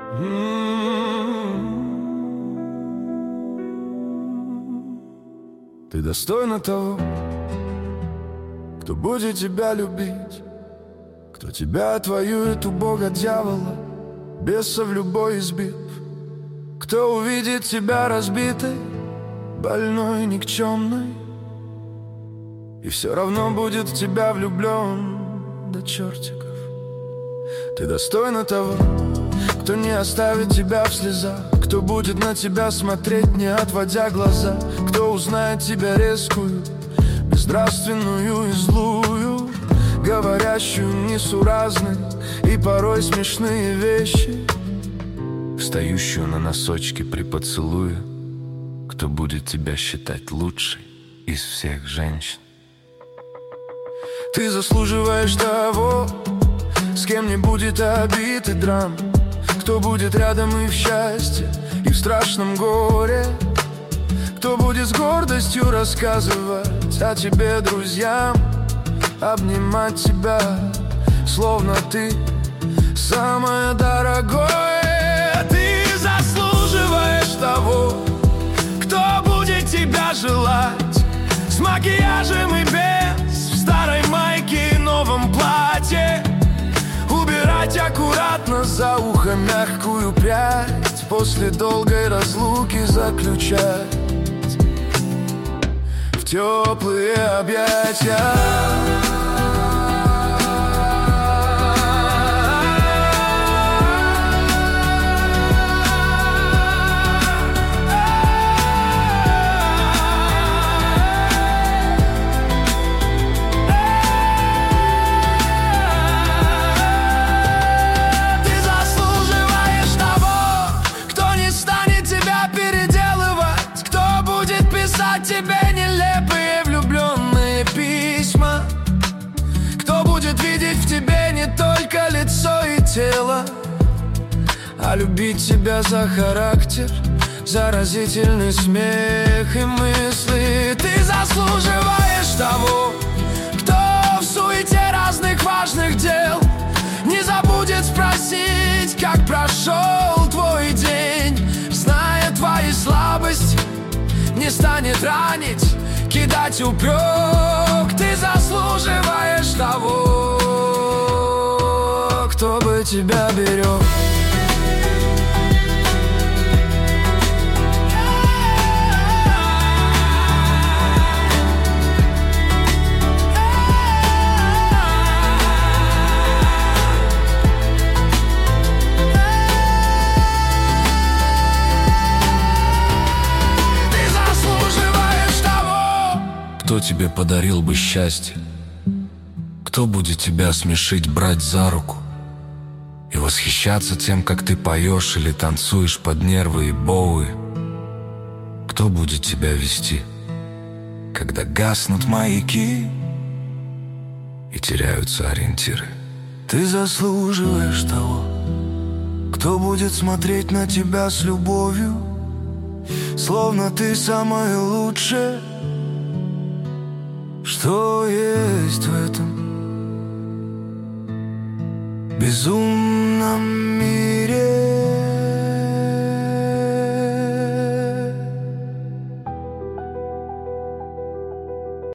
Ты достойна того, кто будет тебя любить, кто тебя отвоюет у Бога дьявола, беса в любой избив, кто увидит тебя разбитой, больной, никчемной, и все равно будет в тебя влюблен до чертиков. Ты достойна того, кто не оставит тебя в слезах, кто будет на тебя смотреть, не отводя глаза, кто узнает тебя резкую, безнравственную и злую, говорящую несуразные и порой смешные вещи, встающую на носочки при поцелуе, кто будет тебя считать лучшей из всех женщин. Ты заслуживаешь того, с кем не будет обид и драм, кто будет рядом и в счастье, и в страшном горе, кто будет с гордостью рассказывать о тебе друзьям, обнимать тебя, словно ты самое дорогое. Ты заслуживаешь того, кто будет тебя желать, с макияжем и без, в старой майке и новом платье, убирать аккуратно за ухо мягкую прядь, после долгой разлуки заключать в теплые объятия. Тебе нелепые влюбленные письма, кто будет видеть в тебе не только лицо и тело, а любить тебя за характер, заразительный смех и мысли. Ты заслуживаешь того, кто в суете разных важных дел не забудет спросить, как прошел твой день, зная твои слабости, не станет ранить, кидать упрек. Ты заслуживаешь того, кто бы тебя берег. Кто тебе подарил бы счастье? Кто будет тебя смешить, брать за руку и восхищаться тем, как ты поешь или танцуешь под нервы и боуи? Кто будет тебя вести, когда гаснут маяки и теряются ориентиры? Ты заслуживаешь того, кто будет смотреть на тебя с любовью, словно ты самое лучшее, что есть в этом безумном мире.